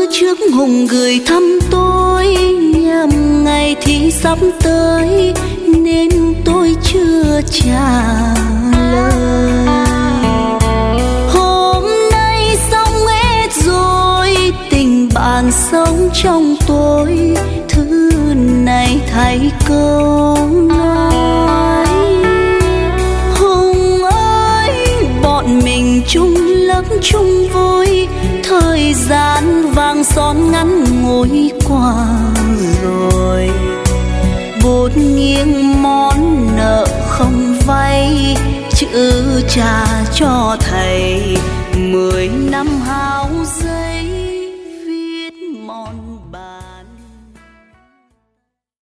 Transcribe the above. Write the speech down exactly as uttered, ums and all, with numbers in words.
trước Hùng gửi thăm tôi, nhằm ngày thì sắp tới nên tôi chưa trả lời. Hôm nay xong hết rồi, tình bạn sống trong tôi, thứ này thay câu nói. Hùng ơi, bọn mình chung lớp chung vui, thời gian vàng son ngắn ngồi qua rồi. Bút nghiêng món nợ không vay, chữ trả cho thầy.